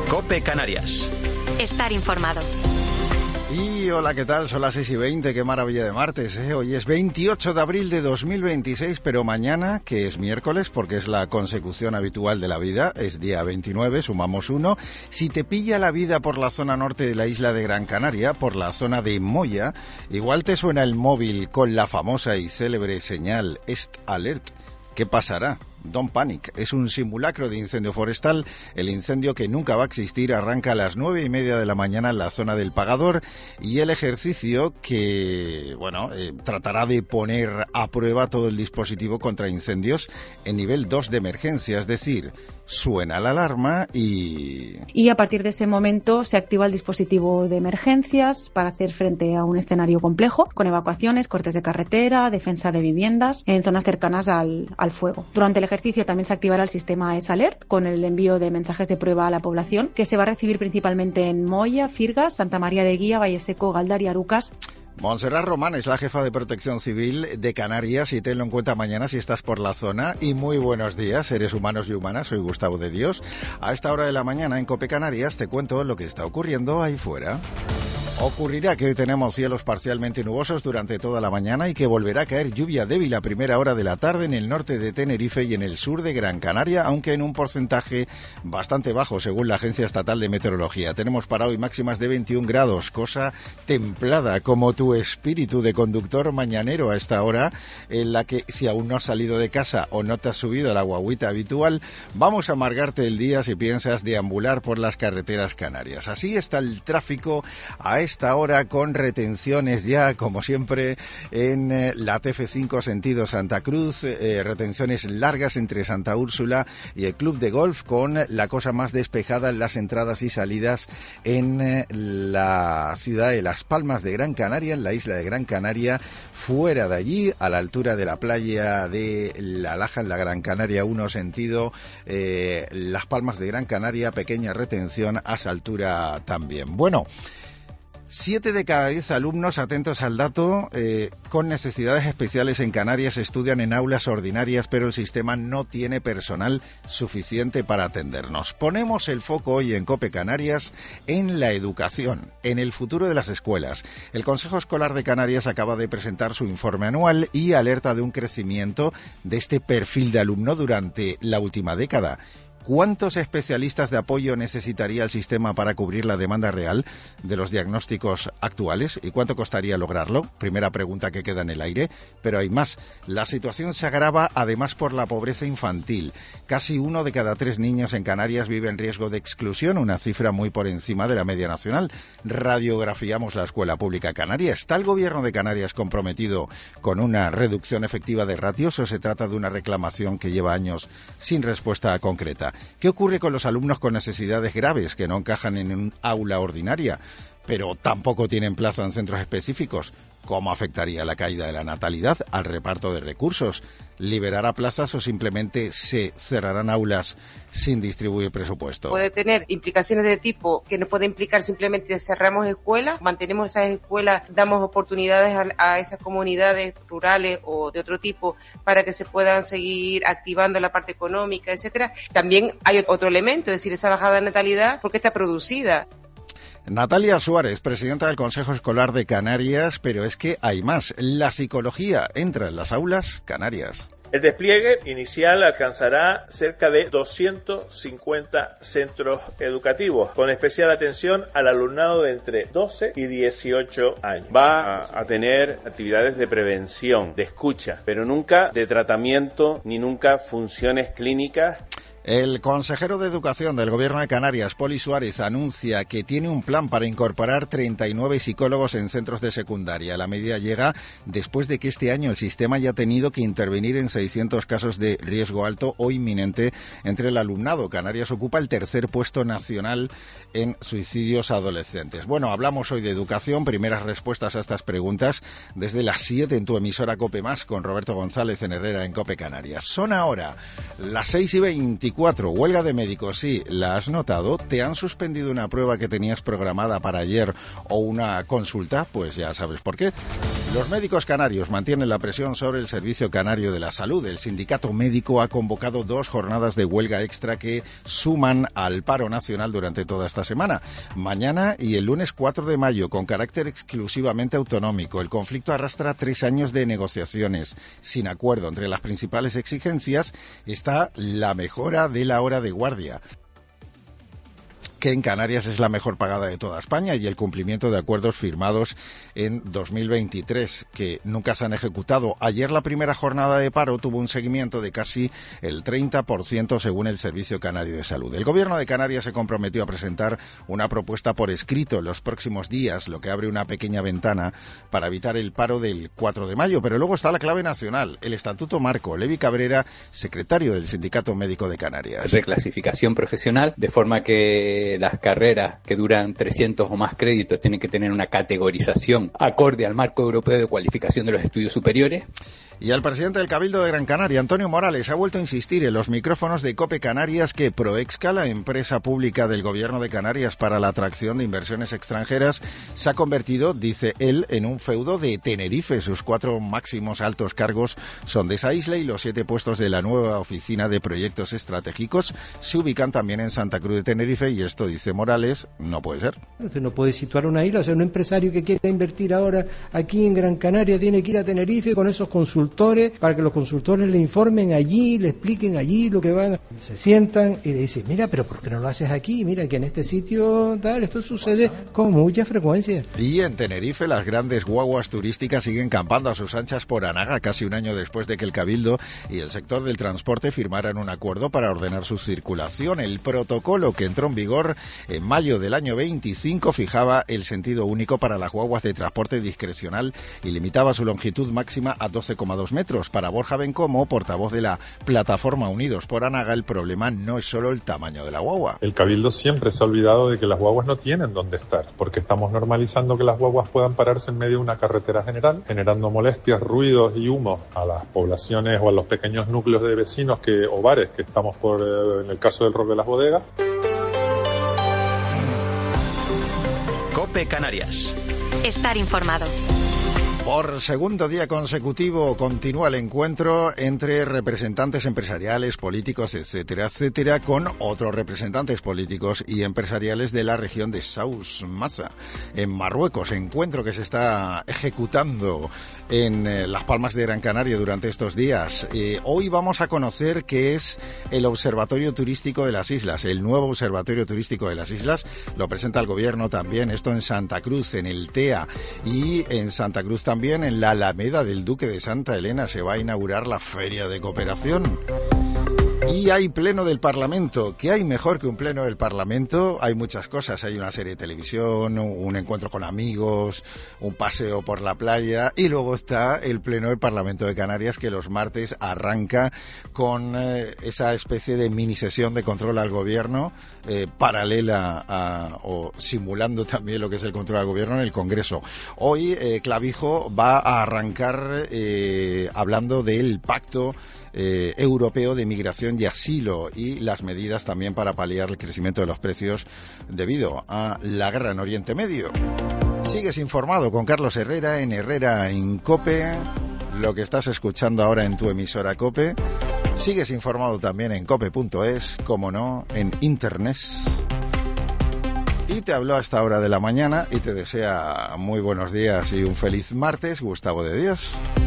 COPE Canarias. Estar informado. Y hola, ¿qué tal? Son las 6:20, qué maravilla de martes, ¿eh? Hoy es 28 de abril de 2026, pero mañana, que es miércoles, porque es la consecución habitual de la vida, es día 29, sumamos 1. Si te pilla la vida por la zona norte de la isla de Gran Canaria, por la zona de Moya, igual te suena el móvil con la famosa y célebre señal Est Alert. ¿Qué pasará? Don't Panic. Es un simulacro de incendio forestal. El incendio, que nunca va a existir, arranca a las 9:30 de la mañana en la zona del Pagador, y el ejercicio que, tratará de poner a prueba todo el dispositivo contra incendios en nivel 2 de emergencia, es decir, suena la alarma y a partir de ese momento se activa el dispositivo de emergencias para hacer frente a un escenario complejo, con evacuaciones, cortes de carretera, defensa de viviendas en zonas cercanas al fuego. Durante el ejercicio también se activará el sistema ES Alert, con el envío de mensajes de prueba a la población, que se va a recibir principalmente en Moya, Firgas, Santa María de Guía, Valleseco, Galdar y Arucas. Montserrat Román es la jefa de Protección Civil de Canarias, y tenlo en cuenta mañana si estás por la zona. Y muy buenos días, seres humanos y humanas, soy Gustavo de Dios. A esta hora de la mañana en COPE Canarias te cuento lo que está ocurriendo ahí fuera. Ocurrirá que hoy tenemos cielos parcialmente nubosos durante toda la mañana y que volverá a caer lluvia débil a primera hora de la tarde en el norte de Tenerife y en el sur de Gran Canaria, aunque en un porcentaje bastante bajo según la Agencia Estatal de Meteorología. Tenemos para hoy máximas de 21 grados, cosa templada como tu espíritu de conductor mañanero a esta hora, en la que si aún no has salido de casa o no te has subido a la guagüita habitual, vamos a amargarte el día si piensas deambular por las carreteras canarias. Así está el tráfico a esta hora, con retenciones ya, como siempre, en la TF5 sentido Santa Cruz, retenciones largas entre Santa Úrsula y el Club de Golf, con la cosa más despejada en las entradas y salidas en la ciudad de Las Palmas de Gran Canaria, en la isla de Gran Canaria. Fuera de allí, a la altura de la playa de La Laja, en la Gran Canaria 1 sentido Las Palmas de Gran Canaria, pequeña retención a esa altura también. Bueno, 7 de cada 10 alumnos, atentos al dato, con necesidades especiales en Canarias estudian en aulas ordinarias, pero el sistema no tiene personal suficiente para atendernos. Ponemos el foco hoy en COPE Canarias en la educación, en el futuro de las escuelas. El Consejo Escolar de Canarias acaba de presentar su informe anual y alerta de un crecimiento de este perfil de alumno durante la última década. ¿Cuántos especialistas de apoyo necesitaría el sistema para cubrir la demanda real de los diagnósticos actuales? ¿Y cuánto costaría lograrlo? Primera pregunta que queda en el aire, pero hay más. La situación se agrava además por la pobreza infantil. Casi 1 de cada 3 niños en Canarias vive en riesgo de exclusión, una cifra muy por encima de la media nacional. Radiografiamos la escuela pública canaria. ¿Está el gobierno de Canarias comprometido con una reducción efectiva de ratios o se trata de una reclamación que lleva años sin respuesta concreta? ¿Qué ocurre con los alumnos con necesidades graves que no encajan en un aula ordinaria, pero tampoco tienen plaza en centros específicos? ¿Cómo afectaría la caída de la natalidad al reparto de recursos? ¿Liberará plazas o simplemente se cerrarán aulas sin distribuir presupuesto? Puede tener implicaciones de tipo que no puede implicar simplemente cerramos escuelas, mantenemos esas escuelas, damos oportunidades a esas comunidades rurales o de otro tipo para que se puedan seguir activando la parte económica, etcétera. También hay otro elemento, es decir, esa bajada de natalidad porque está producida. Natalia Suárez, presidenta del Consejo Escolar de Canarias, pero es que hay más. La psicología entra en las aulas canarias. El despliegue inicial alcanzará cerca de 250 centros educativos, con especial atención al alumnado de entre 12 y 18 años. Va a tener actividades de prevención, de escucha, pero nunca de tratamiento ni nunca funciones clínicas. El consejero de Educación del Gobierno de Canarias, Poli Suárez, anuncia que tiene un plan para incorporar 39 psicólogos en centros de secundaria. La medida llega después de que este año el sistema haya tenido que intervenir en 600 casos de riesgo alto o inminente entre el alumnado. Canarias ocupa el 3er puesto nacional en suicidios adolescentes. Bueno, hablamos hoy de educación. Primeras respuestas a estas preguntas desde las 7 en tu emisora COPE+, con Roberto González en Herrera en COPE Canarias. Son ahora las 6:24. Huelga de médicos, sí, ¿la has notado? ¿Te han suspendido una prueba que tenías programada para ayer o una consulta? Pues ya sabes por qué. Los médicos canarios mantienen la presión sobre el Servicio Canario de la Salud. El sindicato médico ha convocado 2 jornadas de huelga extra que suman al paro nacional durante toda esta semana. Mañana y el lunes 4 de mayo, con carácter exclusivamente autonómico. El conflicto arrastra 3 años de negociaciones sin acuerdo. Entre las principales exigencias está la mejora de la hora de guardia, que en Canarias es la mejor pagada de toda España, y el cumplimiento de acuerdos firmados en 2023, que nunca se han ejecutado. Ayer la primera jornada de paro tuvo un seguimiento de casi el 30% según el Servicio Canario de Salud. El Gobierno de Canarias se comprometió a presentar una propuesta por escrito en los próximos días, lo que abre una pequeña ventana para evitar el paro del 4 de mayo. Pero luego está la clave nacional, el Estatuto Marco. Levi Cabrera, secretario del Sindicato Médico de Canarias. Reclasificación profesional, de forma que las carreras que duran 300 o más créditos tienen que tener una categorización acorde al marco europeo de cualificación de los estudios superiores. Y el presidente del Cabildo de Gran Canaria, Antonio Morales, ha vuelto a insistir en los micrófonos de COPE Canarias que Proexca, la empresa pública del Gobierno de Canarias para la atracción de inversiones extranjeras, se ha convertido, dice él, en un feudo de Tenerife. Sus 4 máximos altos cargos son de esa isla y los 7 puestos de la nueva oficina de proyectos estratégicos se ubican también en Santa Cruz de Tenerife, y esto, dice Morales, no puede ser. Usted no puede situar una isla, o sea, un empresario que quiera invertir ahora aquí en Gran Canaria tiene que ir a Tenerife con esos consultores para que los consultores le informen allí, le expliquen allí lo que van. Se sientan y le dicen, mira, pero ¿por qué no lo haces aquí? Mira, que en este sitio tal, esto sucede con mucha frecuencia. Y en Tenerife las grandes guaguas turísticas siguen campando a sus anchas por Anaga, casi un año después de que el Cabildo y el sector del transporte firmaran un acuerdo para ordenar su circulación. El protocolo, que entró en vigor en mayo del año 25, fijaba el sentido único para las guaguas de transporte discrecional y limitaba su longitud máxima a 12,2 metros. Para Borja Bencomo, portavoz de la plataforma Unidos por Anaga, el problema no es solo el tamaño de la guagua. El Cabildo siempre se ha olvidado de que las guaguas no tienen dónde estar, porque estamos normalizando que las guaguas puedan pararse en medio de una carretera general, generando molestias, ruidos y humos a las poblaciones o a los pequeños núcleos de vecinos o bares que estamos en el caso del Rock de las Bodegas. COPE Canarias. Estar informado. Por segundo día consecutivo continúa el encuentro entre representantes empresariales, políticos, etcétera, etcétera, con otros representantes políticos y empresariales de la región de Saus Massa, en Marruecos. Encuentro que se está ejecutando en Las Palmas de Gran Canaria durante estos días. Hoy vamos a conocer qué es el Observatorio Turístico de las Islas, el nuevo Observatorio Turístico de las Islas. Lo presenta el Gobierno también, esto en Santa Cruz, en el TEA, y en Santa Cruz también, en la Alameda del Duque de Santa Elena, se va a inaugurar la Feria de Cooperación. Y hay pleno del Parlamento. ¿Qué hay mejor que un pleno del Parlamento? Hay muchas cosas. Hay una serie de televisión, un encuentro con amigos, un paseo por la playa, y luego está el pleno del Parlamento de Canarias, que los martes arranca con esa especie de mini sesión de control al gobierno, paralela o simulando también lo que es el control al gobierno en el Congreso. Hoy Clavijo va a arrancar hablando del pacto europeo de migración y asilo y las medidas también para paliar el crecimiento de los precios debido a la guerra en Oriente Medio. Sigues informado con Carlos Herrera en COPE, lo que estás escuchando ahora en tu emisora COPE. Sigues informado también en cope.es, como no, en internet. Y te habló a esta hora de la mañana y te desea muy buenos días y un feliz martes, Gustavo de Dios.